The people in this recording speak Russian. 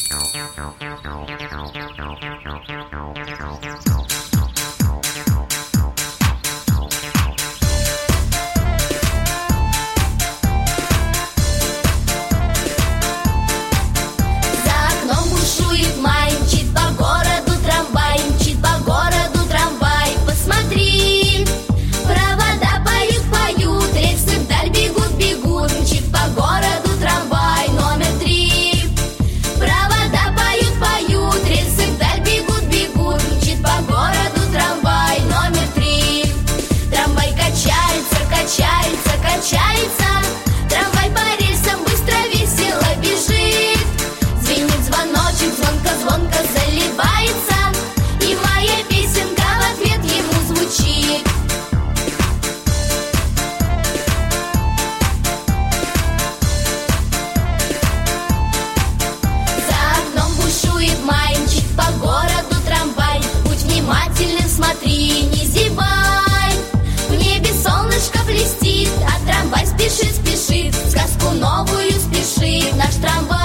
Трамвай по рельсам быстро, весело бежит. Звенит звоночек, звонко-звонко заливается, и моя песенка в ответ ему звучит. За окном бушует май, мчит по городу трамвай. Будь внимателен, смотри, не зевай. В небе солнышко блестит, а трамвай спешит, спешит, в сказку новую спешит наш трамвай.